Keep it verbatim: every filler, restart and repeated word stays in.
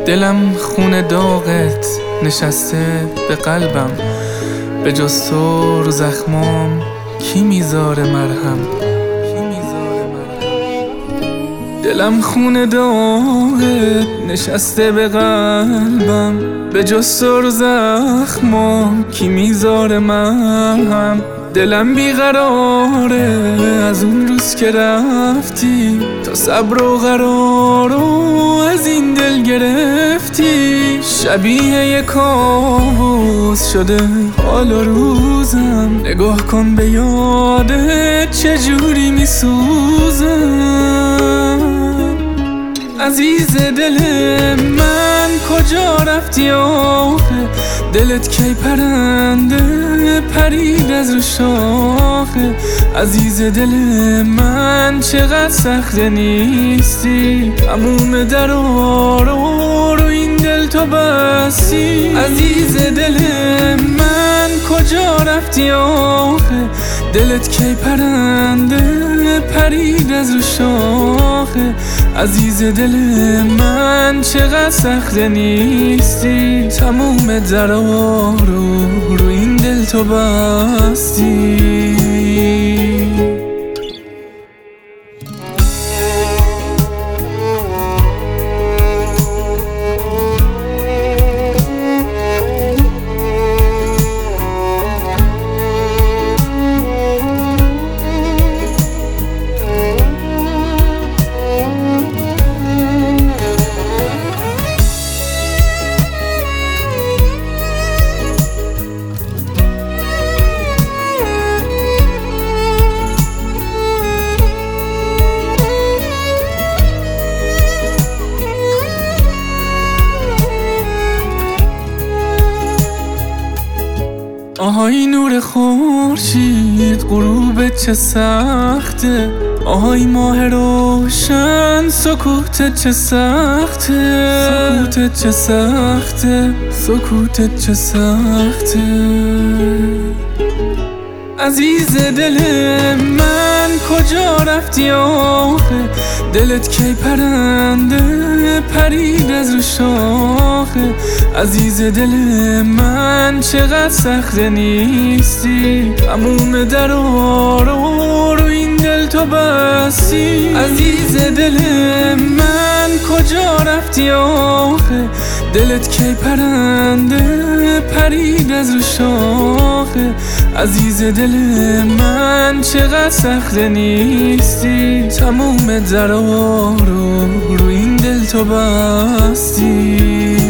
دلم خون داغت نشسته به قلبم، به جز تو رو زخمام کی میذاره مرهم؟ دلم خون داغت نشسته به قلبم، به جز تو رو زخمام کی میذاره مرهم؟ دلم بیقراره از اون روز که رفتی، تا صبر و قرار رو از این دل گرفتی. شبیه یک کابوس شده حال و روزم، نگاه کن به یادت چجوری میسوزم. عزیز دل من کجا رفتی آخه؟ دلت کی پرنده پرید از رو شاخه؟ عزیز دل من چقدر سخته نیستی، تموم درا رو رو این دل تو بستی. عزیز دل من کجا رفتی آخه؟ دلت کی پرنده پرید از رو شاخه؟ عزیز دل من چقدر سخته نیستی، تموم درا رو رو این دل تو بستی. آهای نور خورشید غروبت چه سخته، آهای ماه روشن سکوتت چه سخته، سکوتت چه سخته، سکوتت چه سخته. عزیز دل من کجا رفتی آخه؟ دلت کی پرنده پرید از رو شاخه؟ عزیز دل من چقدر سخته نیستی، تموم درا رو رو این دل تو بستی. عزیز دل من کجا رفتی آخه؟ دلت کی پرنده پرید از رو شاخه؟ عزیز دل من چقدر سخته نیستی، تموم درا رو رو این دل تو بستی.